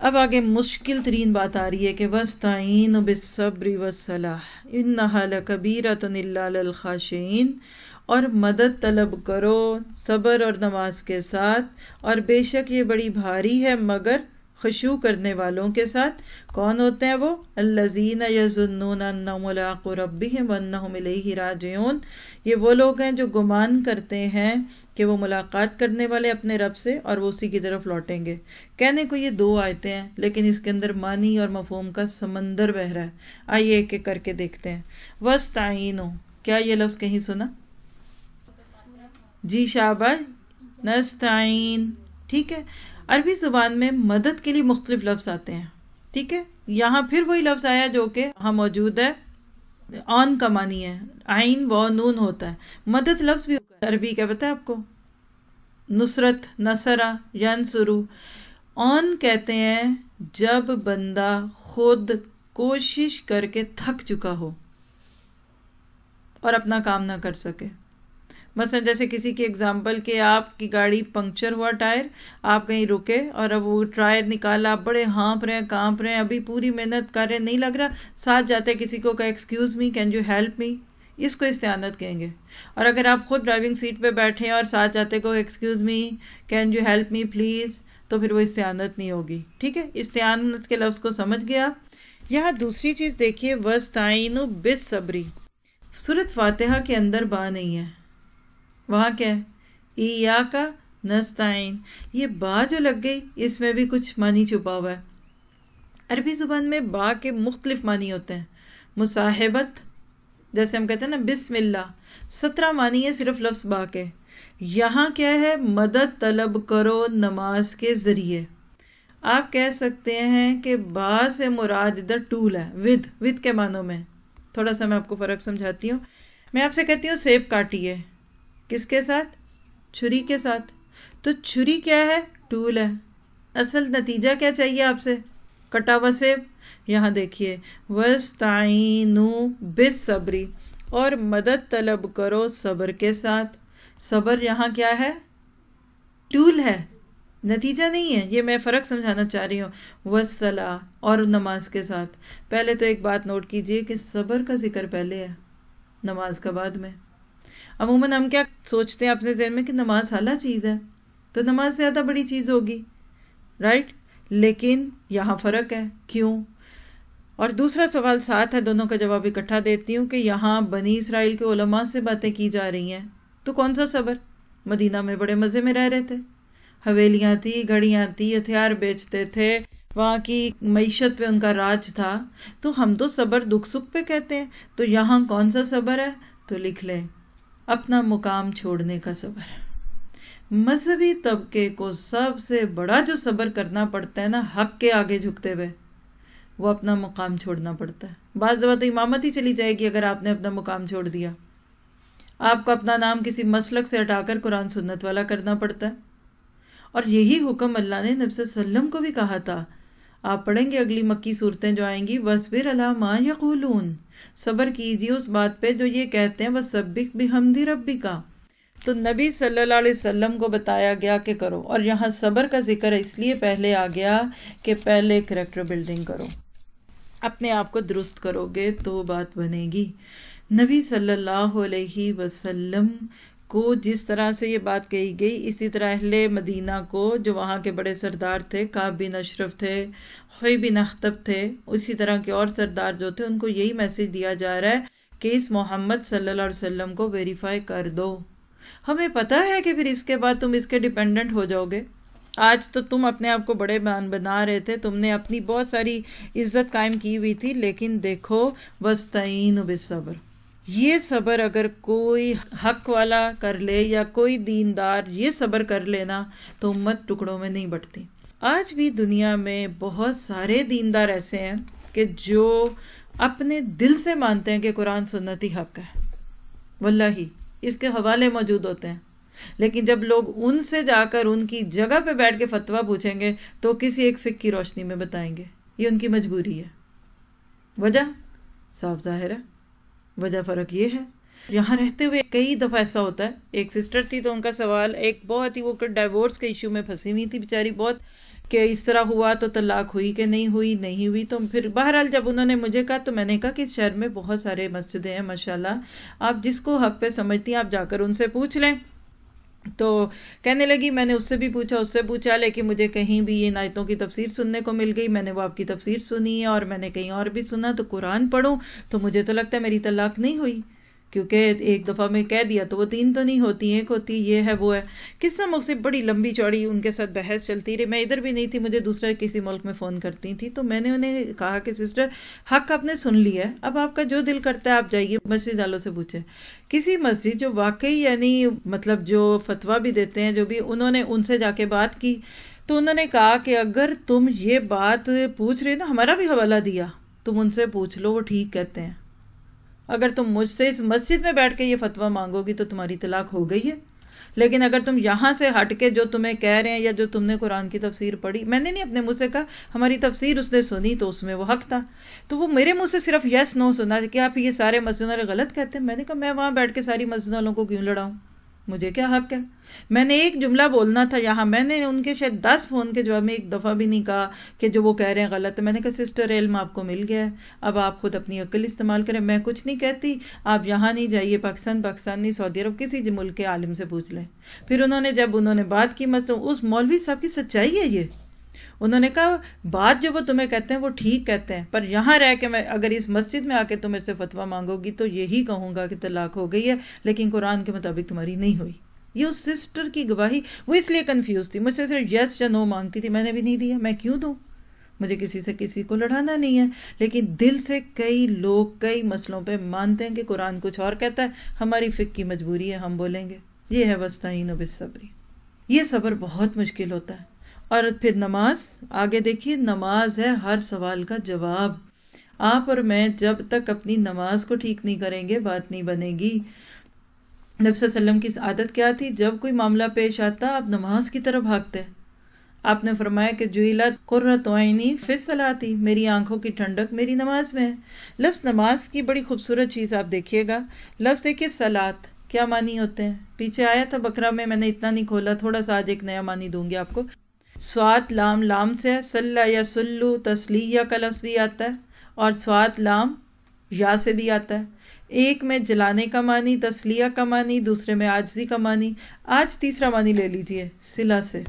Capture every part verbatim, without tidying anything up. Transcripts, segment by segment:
اب آگے مشکل ترین بات آ رہی ہے کہ وَاسْتَعِينُوا بِالصَّبْرِ وَالصَّلَاةِ إِنَّهَا لَكَبِيرَةٌ إِلَّا لِلْخَاشِعِينَ، اور مدد طلب کرو صبر اور نماز کے ساتھ، اور بے شک یہ بڑی بھاری ہے مگر خشوع کرنے والوں کے ساتھ۔ کون ہوتے ہیں وہ؟ الذین یظنون انہم ملاقو ربہم وانہم الیہ راجعون، یہ وہ لوگ ہیں جو گمان کرتے ہیں کہ وہ ملاقات کرنے والے اپنے رب سے اور وہ اسی کی طرف لوٹیں گے۔ کہنے کو یہ دو آیتیں ہیں لیکن اس کے اندر معنی اور مفہوم کا سمندر بہہ رہا ہے۔ آئیے ایک ایک کر کے دیکھتے ہیں۔ وَاسْتَعِینُوا، کیا یہ لفظ کہیں سنا؟ جی شاباش، نستعین، ٹھیک ہے۔ عربی زبان میں مدد کے لیے مختلف لفظ آتے ہیں، ٹھیک ہے۔ یہاں پھر وہی لفظ آیا جو کہ ہاں موجود ہے، آن کا معنی ہے، عین و نون ہوتا ہے۔ مدد لفظ بھی عربی کا پتہ ہے آپ کو؟ نصرت، نصرہ، ینصرو۔ آن کہتے ہیں جب بندہ خود کوشش کر کے تھک چکا ہو اور اپنا کام نہ کر سکے۔ مثلا جیسے کسی کی اگزامپل کہ آپ کی گاڑی پنکچر ہوا ٹائر، آپ کہیں رکے اور اب وہ ٹائر نکالا، آپ بڑے ہانپ رہے ہیں، کانپ رہے ہیں، ابھی پوری محنت کر رہے ہیں، نہیں لگ رہا، ساتھ جاتے کسی کو کہ excuse me can you help me, اس کو استعانت کہیں گے۔ اور اگر آپ خود ڈرائیونگ سیٹ پہ بیٹھے ہیں اور ساتھ جاتے کو excuse me can you help me please, تو پھر وہ استعانت نہیں ہوگی، ٹھیک ہے۔ استعانت کے لفظ کو سمجھ گیا۔ یہاں دوسری چیز دیکھیے، وَاسْتَعِینُوا بِالصَّبْرِ، سورۃ فاتحہ کے اندر با نہیں ہے، وہاں کیا ہے؟ ایاک نستعین۔ یہ با جو لگ گئی اس میں بھی کچھ معنی چھپا ہوا ہے۔ عربی زبان میں با کے مختلف معنی ہوتے ہیں۔ مصاحبت، جیسے ہم کہتے ہیں نا بسم اللہ، سترہ معنی ہے صرف لفظ با کے۔ یہاں کیا ہے؟ مدد طلب کرو نماز کے ذریعے۔ آپ کہہ سکتے ہیں کہ با سے مراد ادھر ٹول ہے، ود، ود کے معنوں میں۔ تھوڑا سا میں آپ کو فرق سمجھاتی ہوں۔ میں آپ سے کہتی ہوں سیب کاٹیے، کس کے ساتھ؟ چھری کے ساتھ۔ تو چھری کیا ہے؟ ٹول ہے۔ اصل نتیجہ کیا چاہیے آپ سے؟ کٹا ہوا سیب۔ یہاں دیکھیے وَاسْتَعِینُوا بِالصَّبْرِ، اور مدد طلب کرو صبر کے ساتھ۔ صبر یہاں کیا ہے؟ ٹول ہے، نتیجہ نہیں ہے۔ یہ میں فرق سمجھانا چاہ رہی ہوں۔ وَالصَّلَاةِ، اور نماز کے ساتھ۔ پہلے تو ایک بات نوٹ کیجئے کہ صبر کا ذکر پہلے ہے، نماز کا بعد میں۔ عموماً ہم کیا سوچتے ہیں اپنے ذہن میں کہ نماز اعلیٰ چیز ہے تو نماز زیادہ بڑی چیز ہوگی، رائٹ؟ لیکن یہاں فرق ہے، کیوں؟ اور دوسرا سوال ساتھ ہے، دونوں کا جواب اکٹھا دیتی ہوں کہ یہاں بنی اسرائیل کے علماء سے باتیں کی جا رہی ہیں، تو کون سا صبر؟ مدینہ میں بڑے مزے میں رہ رہے تھے، حویلیاں تھی، گھڑیاں تھی، ہتھیار بیچتے تھے، وہاں کی معیشت پہ ان کا راج تھا۔ تو ہم تو صبر دکھ سکھ پہ کہتے ہیں، تو یہاں کون سا صبر ہے؟ تو لکھ لیں، اپنا مقام چھوڑنے کا صبر۔ مذہبی طبقے کو سب سے بڑا جو صبر کرنا پڑتا ہے نا حق کے آگے جھکتے ہوئے، وہ اپنا مقام چھوڑنا پڑتا ہے۔ بعض دفعہ تو امامت ہی چلی جائے گی اگر آپ نے اپنا مقام چھوڑ دیا۔ آپ کو اپنا نام کسی مسلک سے ہٹا کر قرآن سنت والا کرنا پڑتا ہے۔ اور یہی حکم اللہ نے نبی صلی اللہ علیہ وسلم کو بھی کہا تھا۔ آپ پڑھیں گے اگلی مکی صورتیں جو آئیں گی، وَاصْبِرْ عَلَىٰ مَا يَقُولُونَ، صبر کیجیے اس بات پہ جو یہ کہتے ہیں، وَسَبِّحْ بِحَمْدِ رَبِّكَ۔ تو نبی صلی اللہ علیہ وسلم کو بتایا گیا کہ کرو، اور یہاں صبر کا ذکر اس لیے پہلے آ گیا کہ پہلے کریکٹر بلڈنگ کرو، اپنے آپ کو درست کرو گے تو بات بنے گی۔ نبی صلی اللہ علیہ وسلم کو جس طرح سے یہ بات کہی گئی، اسی طرح اہل مدینہ کو جو وہاں کے بڑے سردار تھے، کعب بن اشرف تھے، حوی بن اخطب تھے، اسی طرح کے اور سردار جو تھے، ان کو یہی میسج دیا جا رہا ہے کہ اس محمد صلی اللہ علیہ وسلم کو ویریفائی کر دو۔ ہمیں پتہ ہے کہ پھر اس کے بعد تم اس کے ڈیپینڈنٹ ہو جاؤ گے۔ آج تو تم اپنے آپ کو بڑے مان بنا رہے تھے، تم نے اپنی بہت ساری عزت قائم کی ہوئی تھی، لیکن دیکھو وَاسْتَعِینُوا بِالصَّبْرِ، یہ صبر اگر کوئی حق والا کر لے یا کوئی دیندار یہ صبر کر لینا تو امت ٹکڑوں میں نہیں بٹتی۔ آج بھی دنیا میں بہت سارے دیندار ایسے ہیں کہ جو اپنے دل سے مانتے ہیں کہ قرآن سنت ہی حق ہے، واللہ اس کے حوالے موجود ہوتے ہیں، لیکن جب لوگ ان سے جا کر ان کی جگہ پہ بیٹھ کے فتویٰ پوچھیں گے تو کسی ایک فقہ کی روشنی میں بتائیں گے، یہ ان کی مجبوری ہے۔ وجہ صاف ظاہر ہے، وجہ فرق یہ ہے، یہاں رہتے ہوئے کئی دفعہ ایسا ہوتا ہے۔ ایک سسٹر تھی تو ان کا سوال ایک بہت ہی، وہ ڈائیورس کے ایشو میں پھنسی ہوئی تھی بیچاری، بہت کہ اس طرح ہوا تو طلاق ہوئی کہ نہیں ہوئی نہیں ہوئی. تو پھر بہرحال جب انہوں نے مجھے کہا تو میں نے کہا کہ اس شہر میں بہت سارے مسجدیں ہیں ماشاءاللہ, آپ جس کو حق پہ سمجھتی ہیں آپ جا کر ان سے پوچھ لیں. تو کہنے لگی میں نے اس سے بھی پوچھا اس سے پوچھا لیکن مجھے کہیں بھی یہ آیتوں کی تفسیر سننے کو مل گئی. میں نے وہ آپ کی تفسیر سنی ہے اور میں نے کہیں اور بھی سنا, تو قرآن پڑھوں تو مجھے تو لگتا ہے میری طلاق نہیں ہوئی, کیونکہ ایک دفعہ میں کہہ دیا تو وہ تین تو نہیں ہوتی, ایک ہوتی, یہ ہے وہ ہے. قصہ مختلف بڑی لمبی چوڑی ان کے ساتھ بحث چلتی رہی. میں ادھر بھی نہیں تھی, مجھے دوسرے کسی ملک میں فون کرتی تھی. تو میں نے انہیں کہا کہ سسٹر حق آپ نے سن لیا ہے, اب آپ کا جو دل کرتا ہے آپ جائیے مسجد والوں سے پوچھیں. کسی مسجد جو واقعی یعنی مطلب جو فتویٰ بھی دیتے ہیں جو بھی, انہوں نے ان سے جا کے بات کی تو انہوں نے کہا کہ اگر تم یہ بات پوچھ رہے نا, ہمارا بھی حوالہ دیا, تم ان سے پوچھ لو, وہ ٹھیک کہتے ہیں. اگر تم مجھ سے اس مسجد میں بیٹھ کے یہ فتویٰ مانگو گی تو تمہاری طلاق ہو گئی ہے, لیکن اگر تم یہاں سے ہٹ کے جو تمہیں کہہ رہے ہیں یا جو تم نے قرآن کی تفسیر پڑھی, میں نے نہیں اپنے منہ سے کہا, ہماری تفسیر اس نے سنی تو اس میں وہ حق تھا, تو وہ میرے منہ سے صرف یس نو سنا کہ آپ یہ سارے مسجدوں والے غلط کہتے ہیں. میں نے کہا میں وہاں بیٹھ کے ساری مسجد والوں کو کیوں لڑاؤں, مجھے کیا حق ہے. میں نے ایک جملہ بولنا تھا یہاں, میں نے ان کے شاید دس فون کے جواب میں ایک دفعہ بھی نہیں کہا کہ جو وہ کہہ رہے ہیں غلط ہے. میں نے کہا سسٹر علم آپ کو مل گیا ہے, اب آپ خود اپنی عقل استعمال کریں, میں کچھ نہیں کہتی, آپ یہاں نہیں جائیے پاکستان پاکستان نہیں سعودی عرب کسی ملک کے عالم سے پوچھ لیں. پھر انہوں نے جب انہوں نے بات کی, مطلب اس مولوی صاحب کی سچائی ہے یہ, انہوں نے کہا بات جو وہ تمہیں کہتے ہیں وہ ٹھیک کہتے ہیں, پر یہاں رہ کے میں اگر اس مسجد میں آ کے تم میرے سے فتویٰ مانگو گی تو یہی کہوں گا کہ طلاق ہو گئی ہے, لیکن قرآن کے مطابق تمہاری نہیں ہوئی. یہ اس سسٹر کی گواہی, وہ اس لیے کنفیوز تھی, مجھ سے صرف یس یا نو مانگتی تھی, میں نے بھی نہیں دیا, میں کیوں دوں, مجھے کسی سے کسی کو لڑانا نہیں ہے. لیکن دل سے کئی لوگ کئی مسئلوں پہ مانتے ہیں کہ قرآن کچھ اور کہتا ہے, ہماری فقہ کی مجبوری ہے ہم بولیں گے. یہ ہے وَاسْتَعِینُوا بِالصَّبْرِ, یہ صبر بہت مشکل ہوتا ہے. اور پھر نماز, آگے دیکھیے نماز ہے ہر سوال کا جواب. آپ اور میں جب تک اپنی نماز کو ٹھیک نہیں کریں گے بات نہیں بنے گی. نبی صلی اللہ علیہ وسلم کی عادت کیا تھی, جب کوئی معاملہ پیش آتا آپ نماز کی طرف بھاگتے. آپ نے فرمایا کہ جُعِلَتْ قُرَّۃُ عَیْنِی فِی الصَّلَاۃِ, میری آنکھوں کی ٹھنڈک میری نماز میں ہے. لفظ نماز کی بڑی خوبصورت چیز آپ دیکھیے گا, لفظ دیکھیے صلاۃ, کیا معنی ہوتے ہیں, پیچھے آیا تھا بقرہ میں, میں نے اتنا نہیں کھولا, تھوڑا سا آج ایک نیا معنی دوں گی آپ کو. سواد لام لام سے ہے, صلی یا سلو تسلیہ کا لفظ بھی آتا ہے, اور سواد لام یا سے بھی آتا ہے. ایک میں جلانے کا معنی, تسلیہ کا معنی, دوسرے میں عاجزی کا معنی. آج تیسرا معنی لے لیجئے صلہ سے.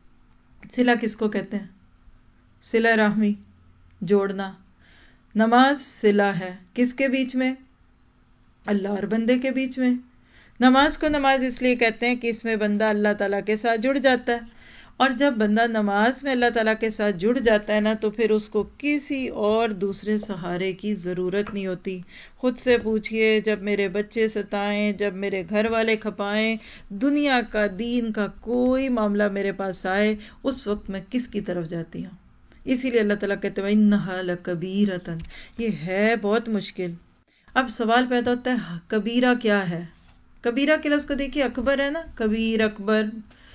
صلہ کس کو کہتے ہیں, صلہ رحمی, جوڑنا. نماز صلہ ہے, کس کے بیچ میں, اللہ اور بندے کے بیچ میں. نماز کو نماز اس لیے کہتے ہیں کہ اس میں بندہ اللہ تعالیٰ کے ساتھ جڑ جاتا ہے, اور جب بندہ نماز میں اللہ تعالیٰ کے ساتھ جڑ جاتا ہے نا تو پھر اس کو کسی اور دوسرے سہارے کی ضرورت نہیں ہوتی. خود سے پوچھئے, جب میرے بچے ستائیں, جب میرے گھر والے کھپائیں, دنیا کا دین کا کوئی معاملہ میرے پاس آئے, اس وقت میں کس کی طرف جاتی ہوں. اسی لیے اللہ تعالیٰ کہتے ہیں اِنَّهَا لَكَبِیرَةٌ, یہ ہے بہت مشکل. اب سوال پیدا ہوتا ہے کبیرہ کیا ہے. کبیرہ کے لفظ کو دیکھیے, اکبر ہے نا, کبیر, اکبر,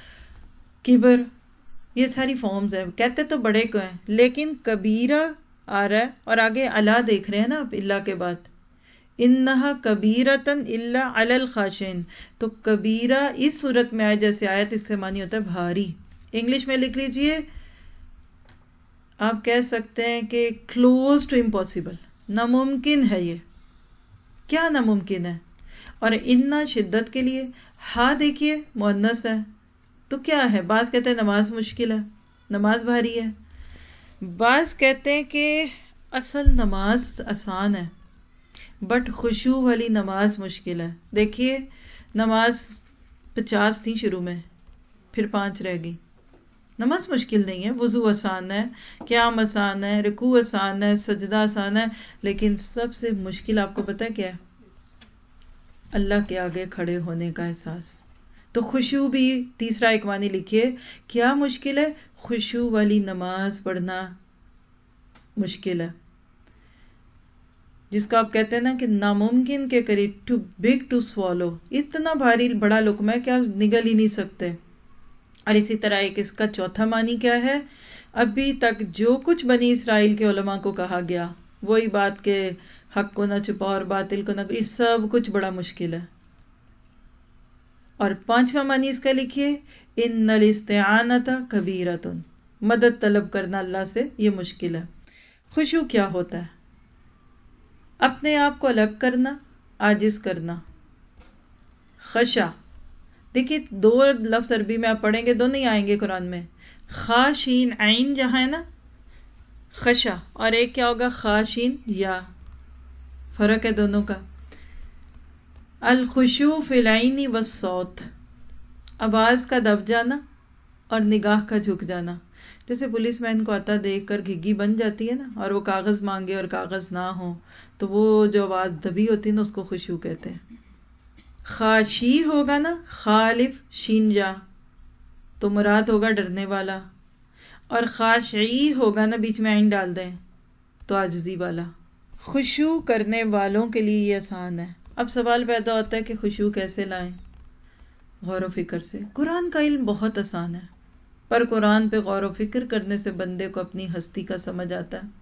کبر, یہ ساری فارمز ہیں, کہتے تو بڑے کو ہیں, لیکن کبیرہ آ رہا ہے اور آگے الا دیکھ رہے ہیں نا آپ اللہ کے بعد, انہا کبیرتن الا علی الخاشعین. تو کبیرہ اس صورت میں آئے جیسے آیت, اس سے معنی ہوتا ہے بھاری. انگلش میں لکھ لیجئے, آپ کہہ سکتے ہیں کہ کلوز ٹو امپاسبل, ناممکن ہے. یہ کیا ناممکن ہے, اور انہا شدت کے لیے, ہاں دیکھیے مؤنث ہے, تو کیا ہے, بعض کہتے ہیں نماز مشکل ہے, نماز بھاری ہے, بعض کہتے ہیں کہ اصل نماز آسان ہے بٹ خشوع والی نماز مشکل ہے. دیکھیے نماز پچاس تھی شروع میں, پھر پانچ رہ گئی. نماز مشکل نہیں ہے, وضو آسان ہے, قیام آسان ہے, رکوع آسان ہے, سجدہ آسان ہے, لیکن سب سے مشکل آپ کو پتہ ہے کیا ہے, اللہ کے آگے کھڑے ہونے کا احساس. تو خشوع بھی تیسرا ایک معنی لکھیے, کیا مشکل ہے, خشوع والی نماز پڑھنا مشکل ہے, جس کو آپ کہتے ہیں نا کہ ناممکن کے قریب, ٹو بگ ٹو سوالو, اتنا بھاری بڑا لقمہ ہے کہ آپ نگل ہی نہیں سکتے. اور اسی طرح ایک اس کا چوتھا معنی کیا ہے, ابھی تک جو کچھ بنی اسرائیل کے علماء کو کہا گیا, وہی بات کہ حق کو نہ چھپاؤ اور باطل کو نہ, یہ سب کچھ بڑا مشکل ہے. اور پانچواں معنی اس کا لکھیے, ان الاستعانۃ کبیرۃ, مدد طلب کرنا اللہ سے یہ مشکل ہے۔ خشوع کیا ہوتا ہے؟ اپنے آپ کو الگ کرنا، عاجز کرنا۔ خشع، دیکھیے دو لفظ عربی میں آپ پڑھیں گے، دو نہیں آئیں گے قرآن میں۔ خا شین عین جہاں ہے نا خشع، اور ایک کیا ہوگا خا شین یا، فرق ہے دونوں کا۔ الخشوع فی العین والصوت، آواز کا دب جانا اور نگاہ کا جھک جانا۔ جیسے پولیس مین کو آتا دیکھ کر گھگی بن جاتی ہے نا، اور وہ کاغذ مانگے اور کاغذ نہ ہو تو وہ جو آواز دبی ہوتی ہے نا اس کو خشوع کہتے ہیں۔ خاشی ہوگا نا، خالف شین جا تو مراد ہوگا ڈرنے والا، اور خاشعی ہوگا نا بیچ میں عین ڈال دیں تو عاجزی والا۔ خشوع کرنے والوں کے لیے یہ آسان ہے۔ اب سوال پیدا ہوتا ہے کہ خشوع کیسے لائیں؟ غور و فکر سے۔ قرآن کا علم بہت آسان ہے، پر قرآن پہ غور و فکر کرنے سے بندے کو اپنی ہستی کا سمجھ آتا ہے۔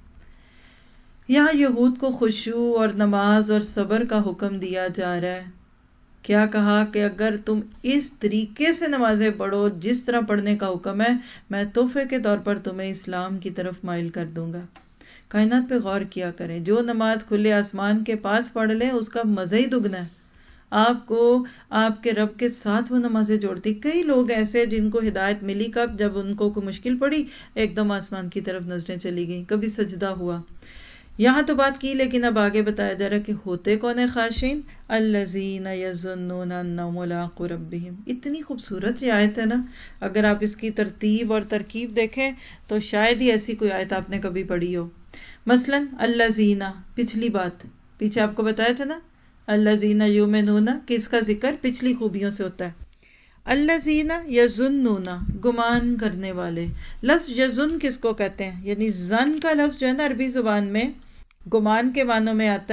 یہاں یہود کو خشوع اور نماز اور صبر کا حکم دیا جا رہا ہے۔ کیا کہا کہ اگر تم اس طریقے سے نمازیں پڑھو جس طرح پڑھنے کا حکم ہے، میں تحفے کے طور پر تمہیں اسلام کی طرف مائل کر دوں گا۔ کائنات پہ غور کیا کریں، جو نماز کھلے آسمان کے پاس پڑھ لیں اس کا مزہ ہی دگنا ہے۔ آپ کو آپ کے رب کے ساتھ وہ نمازیں جوڑتی۔ کئی لوگ ایسے جن کو ہدایت ملی کب؟ جب ان کو کوئی مشکل پڑی ایک دم آسمان کی طرف نظریں چلی گئیں، کبھی سجدہ ہوا۔ یہاں تو بات کی، لیکن اب آگے بتایا جا رہا ہے کہ ہوتے کون ہیں خاشعین؟ الذین یظنون انہم ملاقو ربہم۔ اتنی خوبصورت یہ آیت ہے نا، اگر آپ اس کی ترتیب اور ترکیب دیکھیں تو شاید ہی ایسی کوئی آیت آپ نے کبھی پڑھی ہو۔ مثلا الذین، پچھلی بات پیچھے آپ کو بتایا تھا نا، الذین یؤمنون، کس کا ذکر؟ پچھلی خوبیوں سے ہوتا ہے۔ الذین یظنون، گمان کرنے والے۔ لفظ یظن کس کو کہتے ہیں؟ یعنی ظن کا لفظ جو ہے نا عربی زبان میں گمان کے معنوں میں آتا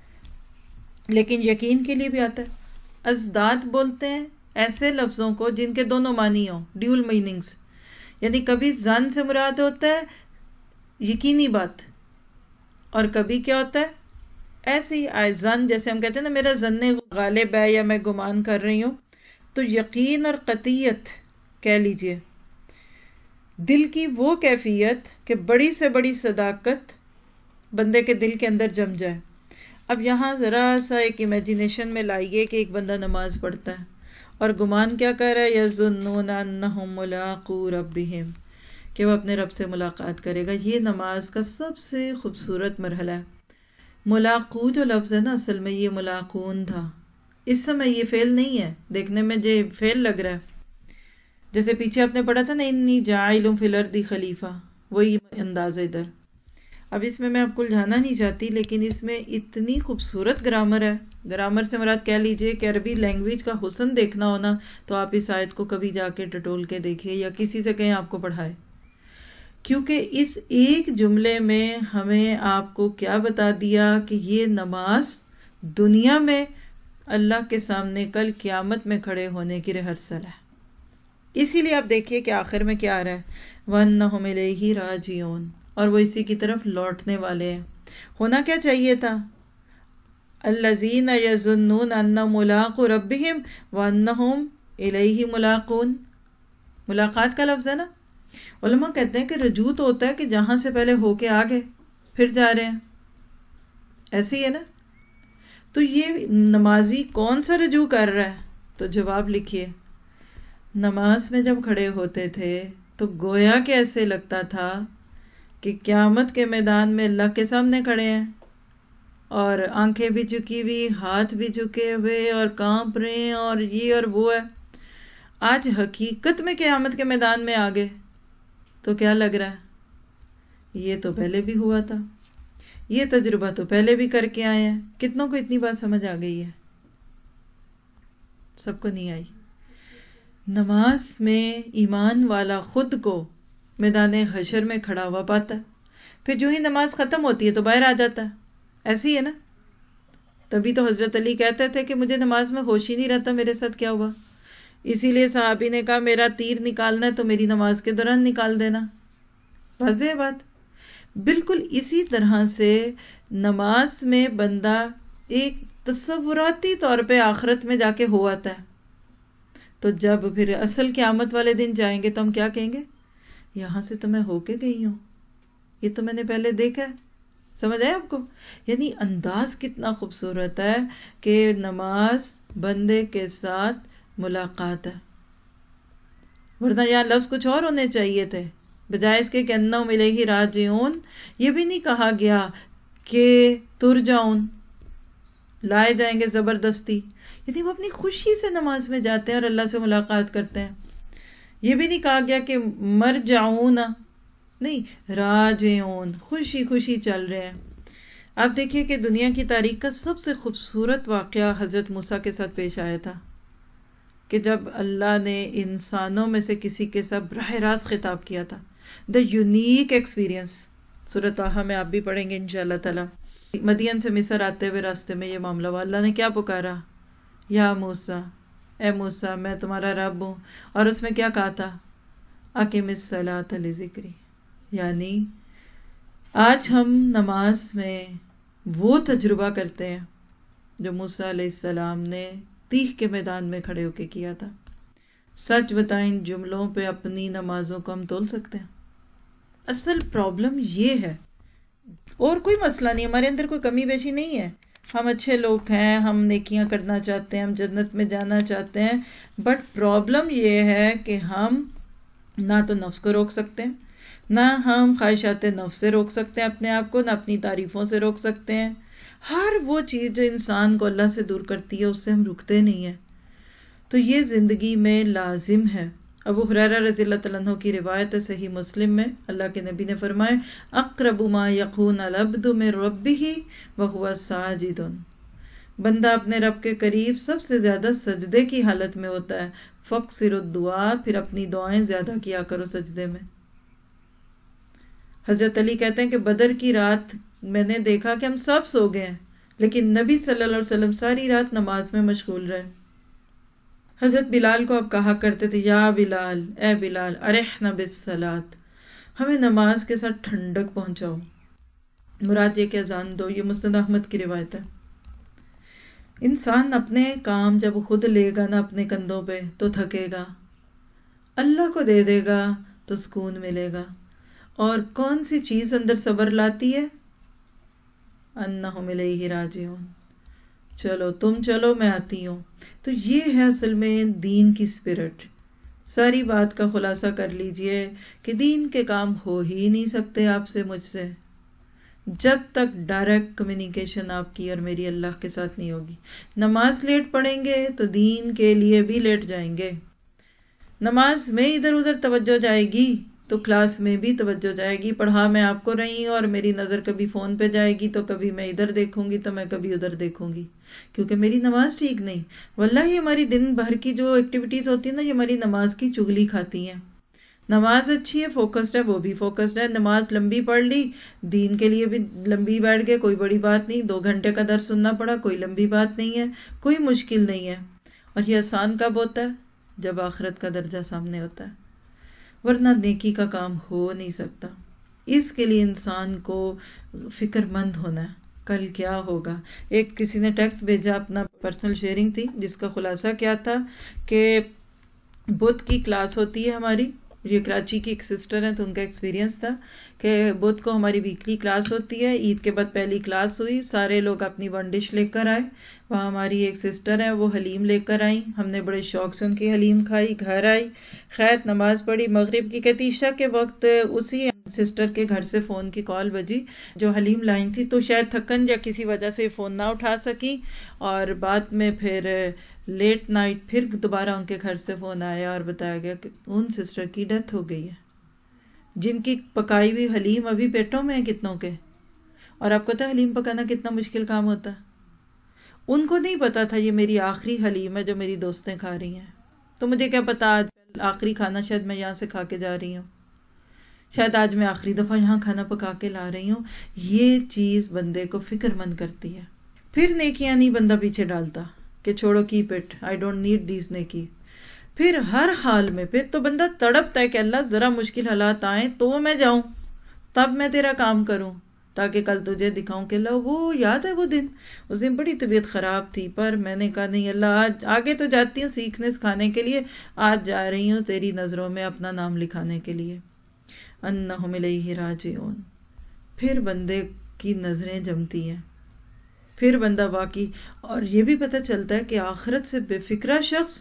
ہے، لیکن یقین کے لیے بھی آتا ہے۔ ازداد بولتے ہیں ایسے لفظوں کو جن کے دونوں معنی ہوں، ڈیول میننگز، یعنی کبھی ظن سے مراد ہوتا ہے یقینی بات، اور کبھی کیا ہوتا ہے ایسے ہی ظن، جیسے ہم کہتے ہیں نا میرا ظن غالب ہے یا میں گمان کر رہی ہوں، تو یقین اور قطعیت کہہ لیجئے، دل کی وہ کیفیت کہ بڑی سے بڑی صداقت بندے کے دل کے اندر جم جائے۔ اب یہاں ذرا سا ایک امیجینیشن میں لائیے کہ ایک بندہ نماز پڑھتا ہے اور گمان کیا کر رہا ہے؟ یظنون انہم ملاقو ربہم، کہ وہ اپنے رب سے ملاقات کرے گا۔ یہ نماز کا سب سے خوبصورت مرحلہ ہے۔ ملاقو جو لفظ ہے نا اصل میں یہ ملاقون تھا، اس سمے یہ فعل نہیں ہے، دیکھنے میں جو فعل لگ رہا ہے، جیسے پیچھے آپ نے پڑھا تھا نا انی جاعل فی الارض خلیفہ، وہی انداز ادھر۔ اب اس میں میں آپ کو الجھانا نہیں چاہتی، لیکن اس میں اتنی خوبصورت گرامر ہے، گرامر سے مراد کہہ لیجئے کہ عربی لینگویج کا حسن دیکھنا ہونا تو آپ اس آیت کو کبھی جا کے ٹٹول کے دیکھیں یا کسی سے کہیں آپ کو پڑھائے، کیونکہ اس ایک جملے میں ہمیں آپ کو کیا بتا دیا کہ یہ نماز دنیا میں اللہ کے سامنے کل قیامت میں کھڑے ہونے کی ریہرسل ہے۔ اسی لیے آپ دیکھیے کہ آخر میں کیا آ رہا ہے، وَأَنَّهُمْ إِلَيْهِ رَاجِعُونَ، اور وہ اسی کی طرف لوٹنے والے ہیں۔ ہونا کیا چاہیے تھا؟ الَّذِينَ يَظُنُّونَ أَنَّهُمْ مُلَاقُو رَبِّهِمْ وَأَنَّهُمْ إِلَيْهِ مُلَاقُونَ، ملاقات کا لفظ ہے نا۔ علماء کہتے ہیں کہ رجوع تو ہوتا ہے کہ جہاں سے پہلے ہو کے آگے پھر جا رہے ہیں، ایسے ہی ہے نا۔ تو یہ نمازی کون سا رجوع کر رہا ہے؟ تو جواب لکھیے، نماز میں جب کھڑے ہوتے تھے تو گویا کہ ایسے لگتا تھا کہ قیامت کے میدان میں اللہ کے سامنے کھڑے ہیں، اور آنکھیں بھی جھکی ہوئی، ہاتھ بھی جھکے ہوئے اور کانپ رہے ہیں اور یہ اور وہ ہے۔ آج حقیقت میں قیامت کے میدان میں آگے تو کیا لگ رہا ہے؟ یہ تو پہلے بھی ہوا تھا، یہ تجربہ تو پہلے بھی کر کے آئے ہیں۔ کتنوں کو اتنی بات سمجھ آ گئی ہے؟ سب کو نہیں آئی۔ نماز میں ایمان والا خود کو میدان حشر میں کھڑا ہوا پاتا ہے، پھر جو ہی نماز ختم ہوتی ہے تو باہر آ جاتا ہے، ایسی ہی ہے نا۔ تبھی تو حضرت علی کہتے تھے کہ مجھے نماز میں ہوش ہی نہیں رہتا میرے ساتھ کیا ہوا، اسی لیے صحابی نے کہا میرا تیر نکالنا ہے تو میری نماز کے دوران نکال دینا۔ واضح بات۔ بالکل اسی طرح سے نماز میں بندہ ایک تصوراتی طور پہ آخرت میں جا کے ہو آتا ہے، تو جب پھر اصل قیامت والے دن جائیں گے تو ہم کیا کہیں گے؟ یہاں سے تو میں ہو کے گئی ہوں، یہ تو میں نے پہلے دیکھا ہے. سمجھ آئے آپ کو؟ یعنی انداز کتنا خوبصورت ہے کہ نماز بندے کے ساتھ ملاقات ہے. ورنہ یہاں لفظ کچھ اور ہونے چاہیے تھے، بجائے اس کے کہ انہم الیہ راجعون. یہ بھی نہیں کہا گیا کہ ترجعون، لائے جائیں گے زبردستی. یعنی وہ اپنی خوشی سے نماز میں جاتے ہیں اور اللہ سے ملاقات کرتے ہیں. یہ بھی نہیں کہا گیا کہ مرجعون، نہیں، راجعون، خوشی خوشی چل رہے ہیں. آپ دیکھیے کہ دنیا کی تاریخ کا سب سے خوبصورت واقعہ حضرت موسیٰ کے ساتھ پیش آیا تھا کہ جب اللہ نے انسانوں میں سے کسی کے ساتھ براہ راست خطاب کیا تھا. دا یونیک ایکسپیرئنس، سورۃ طٰہٰ میں آپ بھی پڑھیں گے انشاءاللہ تعالی. مدین سے مصر آتے ہوئے راستے میں یہ معاملہ ہوا. اللہ نے کیا پکارا؟ یا موسیٰ، اے موسیٰ میں تمہارا رب ہوں. اور اس میں کیا کہا تھا؟ اقم الصلاۃ لذکری. یعنی آج ہم نماز میں وہ تجربہ کرتے ہیں جو موسیٰ علیہ السلام نے تیہ کے میدان میں کھڑے ہو کے کیا تھا. سچ بتائیں جملوں پہ اپنی نمازوں کو ہم تول سکتے ہیں؟ اصل پرابلم یہ ہے، اور کوئی مسئلہ نہیں، ہمارے اندر کوئی کمی بیشی نہیں ہے. ہم اچھے لوگ ہیں، ہم نیکیاں کرنا چاہتے ہیں، ہم جنت میں جانا چاہتے ہیں. بٹ پرابلم یہ ہے کہ ہم نہ تو نفس کو روک سکتے ہیں، نہ ہم خواہشات نفس سے روک سکتے ہیں اپنے آپ کو، نہ اپنی تعریفوں سے روک سکتے ہیں. ہر وہ چیز جو انسان کو اللہ سے دور کرتی ہے اس سے ہم رکتے نہیں ہیں. تو یہ زندگی میں لازم ہے. ابو ہریرہ رضی اللہ تعالیٰ عنہ کی روایت ہے صحیح مسلم میں، اللہ کے نبی نے فرمایا اقرب ما یکون العبد من ربہ وہو ساجد. بندہ اپنے رب کے قریب سب سے زیادہ سجدے کی حالت میں ہوتا ہے. فاکثروا الدعاء، پھر اپنی دعائیں زیادہ کیا کرو سجدے میں. حضرت علی کہتے ہیں کہ بدر کی رات میں نے دیکھا کہ ہم سب سو گئے ہیں لیکن نبی صلی اللہ علیہ وسلم ساری رات نماز میں مشغول رہے. حضرت بلال کو اب کہا کرتے تھے یا بلال، اے بلال، ارحنا بالصلاۃ، ہمیں نماز کے ساتھ ٹھنڈک پہنچاؤ. مراد یہ کہ اذان دو. یہ مسند احمد کی روایت ہے. انسان اپنے کام جب خود لے گا نا اپنے کندھوں پہ تو تھکے گا، اللہ کو دے دے گا تو سکون ملے گا. اور کون سی چیز اندر صبر لاتی ہے؟ انہم الیہ راجعون، چلو تم چلو میں آتی ہوں. تو یہ ہے اصل میں دین کی اسپرٹ. ساری بات کا خلاصہ کر لیجئے کہ دین کے کام ہو ہی نہیں سکتے آپ سے مجھ سے جب تک ڈائریکٹ کمیونیکیشن آپ کی اور میری اللہ کے ساتھ نہیں ہوگی. نماز لیٹ پڑھیں گے تو دین کے لیے بھی لیٹ جائیں گے. نماز میں ادھر ادھر توجہ جائے گی تو کلاس میں بھی توجہ جائے گی. پڑھا میں آپ کو رہی ہوں اور میری نظر کبھی فون پہ جائے گی تو کبھی میں ادھر دیکھوں گی تو میں کبھی ادھر دیکھوں گی، کیونکہ میری نماز ٹھیک نہیں. واللہ یہ ہماری دن بھر کی جو ایکٹیویٹیز ہوتی ہیں نا، یہ ہماری نماز کی چغلی کھاتی ہیں. نماز اچھی ہے، فوکسڈ ہے، وہ بھی فوکسڈ ہے. نماز لمبی پڑھ لی، دین کے لیے بھی لمبی بیٹھ گئے، کوئی بڑی بات نہیں. دو گھنٹے کا درس سننا پڑا، کوئی لمبی بات نہیں ہے، کوئی مشکل نہیں ہے. اور یہ آسان کب ہوتا ہے؟ جب آخرت کا درجہ سامنے ہوتا ہے، ورنہ نیکی کا کام ہو نہیں سکتا. اس کے لیے انسان کو فکر مند ہونا ہے کل کیا ہوگا. ایک کسی نے ٹیکسٹ بھیجا، اپنا پرسنل شیئرنگ تھی، جس کا خلاصہ کیا تھا کہ بدھ کی کلاس ہوتی ہے ہماری. یہ کراچی کی ایک سسٹر ہیں تو ان کا ایکسپیرینس تھا کہ بدھ کو ہماری ویکلی کلاس ہوتی ہے. عید کے بعد پہلی کلاس ہوئی، سارے لوگ اپنی ون ڈش لے کر آئے. وہاں ہماری ایک سسٹر ہے وہ حلیم لے کر آئیں، ہم نے بڑے شوق سے ان کی حلیم کھائی. گھر آئی، خیر نماز پڑھی مغرب کی. کہتی عشاء کے وقت اسی سسٹر کے گھر سے فون کی کال بجی جو حلیم لائیں تھی، تو شاید تھکن یا کسی وجہ سے فون نہ اٹھا سکی، اور بعد میں پھر لیٹ نائٹ پھر دوبارہ ان کے گھر سے فون آیا اور بتایا گیا کہ ان سسٹر کی ڈیتھ ہو گئی ہے، جن کی پکائی ہوئی حلیم ابھی پیٹوں میں ہے کتنوں کے. اور آپ کو پتہ ہے حلیم پکانا کتنا مشکل کام ہوتا ہے. ان کو نہیں پتا تھا یہ میری آخری حلیم ہے جو میری دوستیں کھا رہی ہیں. تو مجھے کیا پتا آج آخری کھانا شاید میں یہاں سے کھا کے جا رہی ہوں، شاید آج میں آخری دفعہ یہاں کھانا پکا کے لا رہی ہوں. یہ چیز بندے کو فکر مند کرتی ہے. پھر نیکیاں نہیں بندہ پیچھے ڈالتا کہ چھوڑو keep it, I don't need these نیکی. پھر ہر حال میں پھر تو بندہ تڑپتا ہے کہ اللہ ذرا مشکل حالات آئیں تو میں جاؤں، تب میں تیرا کام کروں تاکہ کل تجھے دکھاؤں کہ اللہ وہ یاد ہے وہ دن، اس دن بڑی طبیعت خراب تھی پر میں نے کہا نہیں اللہ آج آگے تو جاتی ہوں سیکھنے سکھانے کے لیے، آج جا رہی ہوں تیری نظروں میں اپنا نام لکھانے کے لیے. انہم الیہ راجعون. پھر بندے کی نظریں جمتی ہیں، پھر بندہ واقعی، اور یہ بھی پتہ چلتا ہے کہ آخرت سے بے فکرہ شخص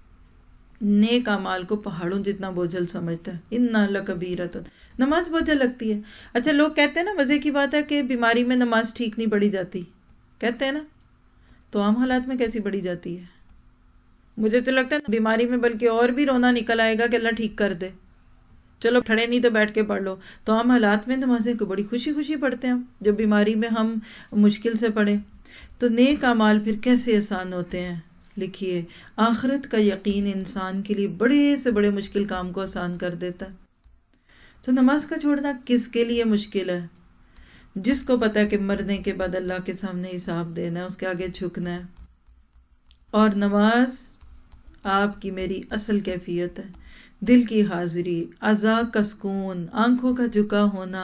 نیک اعمال کو پہاڑوں جتنا بوجھل سمجھتا ہے. اِنَّا لَکَبِیرَۃٌ، نماز بوجھل لگتی ہے. اچھا لوگ کہتے ہیں نا، مزے کی بات ہے کہ بیماری میں نماز ٹھیک نہیں پڑھی جاتی، کہتے ہیں نا، تو عام حالات میں کیسی پڑھی جاتی ہے؟ مجھے تو لگتا ہے بیماری میں بلکہ اور بھی رونا نکل آئے گا کہ اللہ ٹھیک کر دے. چلو کھڑے نہیں تو بیٹھ کے پڑھ لو. تو عام حالات میں نمازیں کو بڑی خوشی خوشی پڑھتے ہیں ہم، جب بیماری میں ہم مشکل سے پڑھیں. تو نیک اعمال پھر کیسے آسان ہوتے ہیں. لکھیے، آخرت کا یقین انسان کے لیے بڑے سے بڑے مشکل کام کو آسان کر دیتا ہے. تو نماز کا چھوڑنا کس کے لیے مشکل ہے؟ جس کو پتا ہے کہ مرنے کے بعد اللہ کے سامنے حساب دینا ہے، اس کے آگے جھکنا ہے. اور نماز آپ کی میری اصل کیفیت ہے، دل کی حاضری، اعضاء کا سکون، آنکھوں کا جھکا ہونا،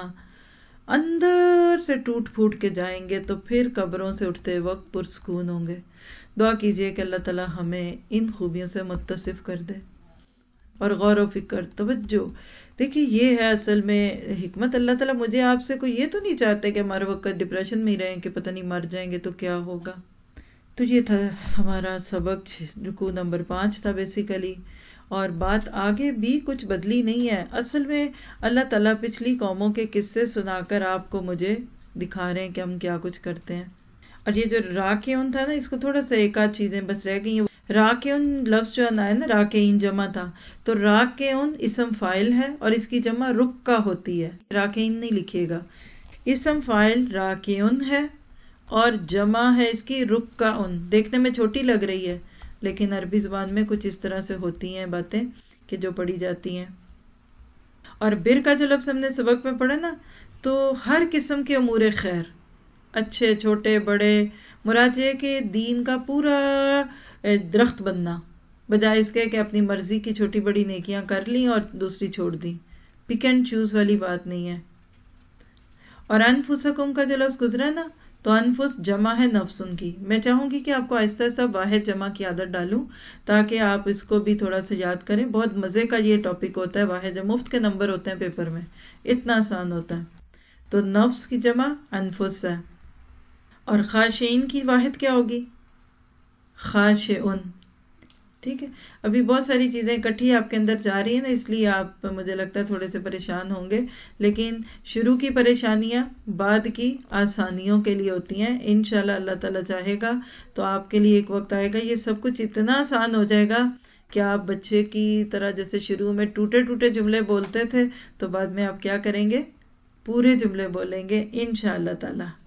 اندر سے ٹوٹ پھوٹ کے جائیں گے تو پھر قبروں سے اٹھتے وقت پرسکون ہوں گے. دعا کیجئے کہ اللہ تعالی ہمیں ان خوبیوں سے متصف کر دے. اور غور و فکر، توجہ، دیکھیے یہ ہے اصل میں حکمت. اللہ تعالیٰ مجھے آپ سے کوئی یہ تو نہیں چاہتے کہ ہمارے وقت ڈپریشن میں ہی رہیں کہ پتہ نہیں مر جائیں گے تو کیا ہوگا. تو یہ تھا ہمارا سبق، رکوع نمبر پانچ تھا بیسیکلی. اور بات آگے بھی کچھ بدلی نہیں ہے. اصل میں اللہ تعالیٰ پچھلی قوموں کے قصے سنا کر آپ کو مجھے دکھا رہے ہیں کہ ہم کیا کچھ کرتے ہیں. اور یہ جو راکعون تھا نا، اس کو تھوڑا سا ایک آدھ چیزیں بس رہ گئی ہیں. راکعون لفظ جو آنا ہے نا، راکعین جمع تھا، تو راکعون اسم فاعل ہے اور اس کی جمع رکع ہوتی ہے. راکعین نہیں لکھیے گا، اسم فاعل راکعون ہے اور جمع ہے اس کی رکعون. دیکھنے میں چھوٹی لگ رہی ہے لیکن عربی زبان میں کچھ اس طرح سے ہوتی ہیں باتیں کہ جو پڑھی جاتی ہیں. اور بر کا جو لفظ ہم نے سبق میں پڑھا نا، تو ہر قسم کے امور خیر، اچھے چھوٹے بڑے، مراد یہ کہ دین کا پورا درخت بننا، بجائے اس کے کہ اپنی مرضی کی چھوٹی بڑی نیکیاں کر لیں اور دوسری چھوڑ دیں. پک اینڈ چوز والی بات نہیں ہے. اور انفسکم کا جو لفظ گزرا نا، تو انفس جمع ہے نفسن کی. میں چاہوں گی کہ آپ کو آہستہ آہستہ واحد جمع کی عادت ڈالوں تاکہ آپ اس کو بھی تھوڑا سا یاد کریں. بہت مزے کا یہ ٹاپک ہوتا ہے. واحد مفت کے نمبر ہوتے ہیں پیپر میں، اتنا آسان ہوتا ہے. تو نفس کی جمع انفس ہے. اور خاشعین کی واحد کیا ہوگی؟ خاشعون. ٹھیک ہے، ابھی بہت ساری چیزیں اکٹھی آپ کے اندر جا رہی ہیں نا، اس لیے آپ مجھے لگتا ہے تھوڑے سے پریشان ہوں گے. لیکن شروع کی پریشانیاں بعد کی آسانیوں کے لیے ہوتی ہیں. انشاءاللہ اللہ تعالیٰ چاہے گا تو آپ کے لیے ایک وقت آئے گا یہ سب کچھ اتنا آسان ہو جائے گا کہ آپ بچے کی طرح جیسے شروع میں ٹوٹے ٹوٹے جملے بولتے تھے تو بعد میں آپ کیا کریں گے؟ پورے جملے بولیں گے انشاءاللہ تعالیٰ.